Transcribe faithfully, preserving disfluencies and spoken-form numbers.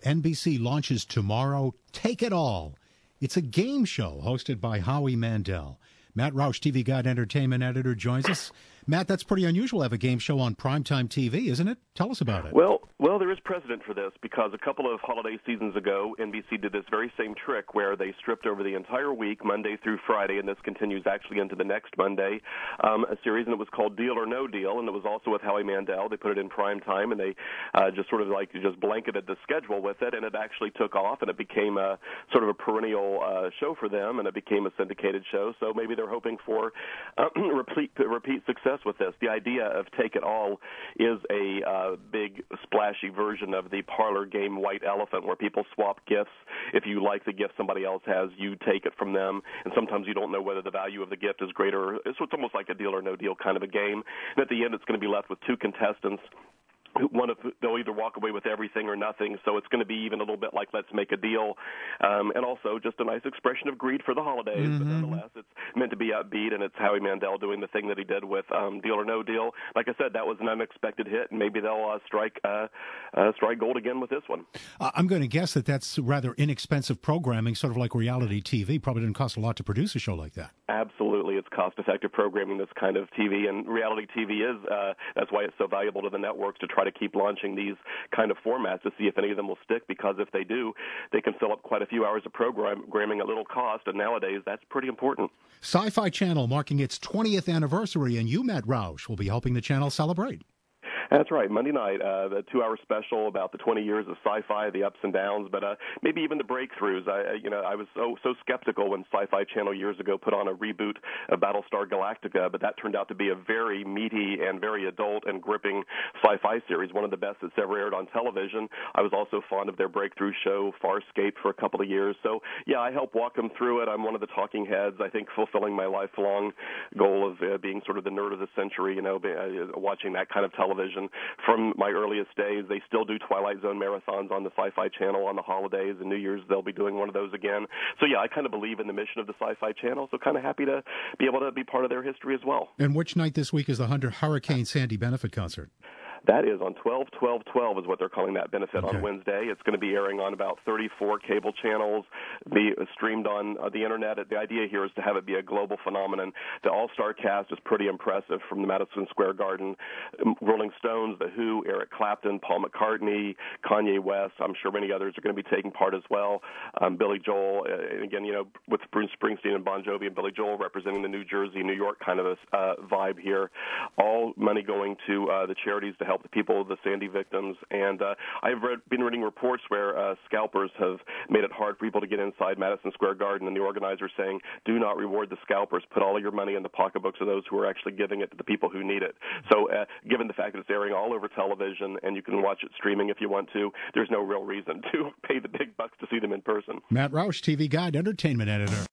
N B C launches tomorrow. Take It All. It's a game show hosted by Howie Mandel. Matt Roush, T V Guide entertainment editor, joins us. Matt, that's pretty unusual to have a game show on primetime T V, isn't it? Tell us about it. Well, well, there is precedent for this because a couple of holiday seasons ago, N B C did this very same trick where they stripped over the entire week, Monday through Friday, and this continues actually into the next Monday, um, a series, and it was called Deal or No Deal, and it was also with Howie Mandel. They put it in prime time, and they uh, just sort of like just blanketed the schedule with it, and it actually took off, and it became a sort of a perennial uh, show for them, and it became a syndicated show. So maybe they're hoping for uh, repeat repeat success with this. The idea of Take It All is a uh, big splashy version of the parlor game White Elephant, where people swap gifts. If you like the gift somebody else has, you take it from them, and sometimes you don't know whether the value of the gift is greater. So it's almost like a deal or no deal kind of a game. And at the end, it's going to be left with two contestants. One of they'll either walk away with everything or nothing, so it's going to be even a little bit like Let's Make a Deal, um, and also just a nice expression of greed for the holidays. Mm-hmm. But nonetheless, it's meant to be upbeat, and it's Howie Mandel doing the thing that he did with um, Deal or No Deal. Like I said, that was an unexpected hit, and maybe they'll uh, strike uh, uh, strike gold again with this one. Uh, I'm going to guess that that's rather inexpensive programming, sort of like reality T V. Probably didn't cost a lot to produce a show like that. Absolutely, it's cost-effective programming, this kind of T V, and reality T V is. Uh, that's why it's so valuable to the networks to try to keep launching these kind of formats to see if any of them will stick, because if they do, they can fill up quite a few hours of programming at little cost, and nowadays that's pretty important. Sci-Fi Channel marking its twentieth anniversary, and you, Matt Roush, will be helping the channel celebrate. That's right. Monday night, uh, the two-hour special about the twenty years of sci-fi, the ups and downs, but uh, maybe even the breakthroughs. I, you know, I was so so skeptical when Sci-Fi Channel years ago put on a reboot of Battlestar Galactica, but that turned out to be a very meaty and very adult and gripping sci-fi series, one of the best that's ever aired on television. I was also fond of their breakthrough show, Farscape, for a couple of years. So, yeah, I help walk them through it. I'm one of the talking heads, I think, fulfilling my lifelong goal of uh, being sort of the nerd of the century, you know, uh, watching that kind of television. From my earliest days, they still do Twilight Zone marathons on the Sci-Fi Channel on the holidays, and New Year's they'll be doing one of those again. So, yeah, I kind of believe in the mission of the Sci-Fi Channel, so kind of happy to be able to be part of their history as well. And which night this week is the Hurricane Sandy benefit concert? That is on twelve twelve twelve is what they're calling that benefit okay. on Wednesday. It's going to be airing on about thirty-four cable channels, be streamed on uh, the Internet. The idea here is to have it be a global phenomenon. The all-star cast is pretty impressive from the Madison Square Garden. Rolling Stones, The Who, Eric Clapton, Paul McCartney, Kanye West. I'm sure many others are going to be taking part as well. Um, Billy Joel, uh, and again, you know, with Bruce Springsteen and Bon Jovi and Billy Joel representing the New Jersey, New York kind of a uh, vibe here. All money going to uh, the charities to help the people, the Sandy victims. And uh, I've read, been reading reports where uh, scalpers have made it hard for people to get inside Madison Square Garden, and the organizers saying, do not reward the scalpers. Put all of your money in the pocketbooks of those who are actually giving it to the people who need it. So uh, given the fact that it's airing all over television and you can watch it streaming if you want to, there's no real reason to pay the big bucks to see them in person. Matt Roush, T V Guide, entertainment editor.